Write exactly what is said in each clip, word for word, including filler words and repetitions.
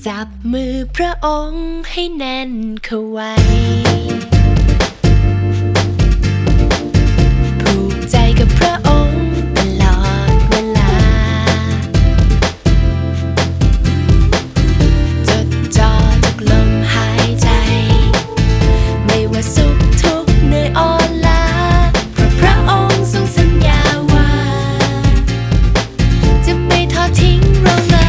จับมือพระองค์ให้แน่นเข้าไว้ผูกใจกับพระองค์ตลอดเวลาจดจ่อทุกลมหายใจไม่ว่าสุขทุกข์เหนื่อยอ่อนล้าเพราะพระองค์ทรงสัญญาว่าจะไม่ทอดทิ้งเราเลย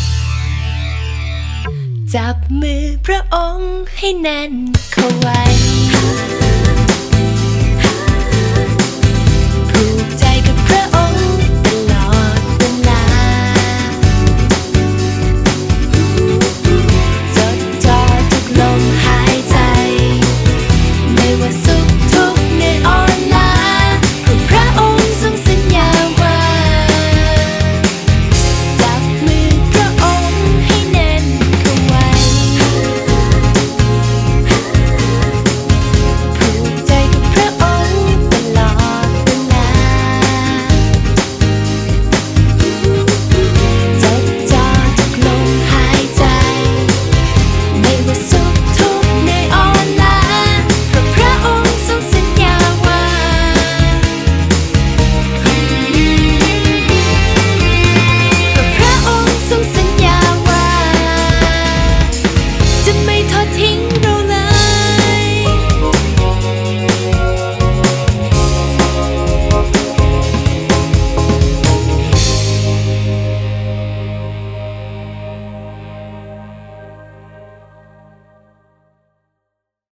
จับมือพระองค์ให้แน่นเข้าไว้